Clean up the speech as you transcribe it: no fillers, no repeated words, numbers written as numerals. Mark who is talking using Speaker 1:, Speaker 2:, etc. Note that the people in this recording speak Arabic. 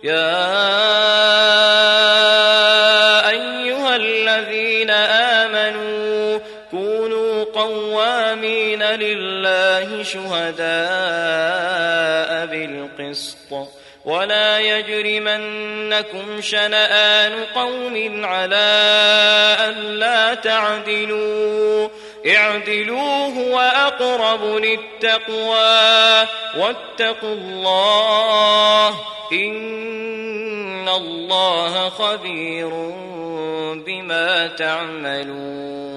Speaker 1: يا أيها الذين آمنوا كونوا قوامين لله شهداء بالقسط ولا يجرمنكم شنآن قوم على ألا تعدلوا اعدلوا هو أقرب للتقوى واتقوا الله إن الله خبير بما تعملون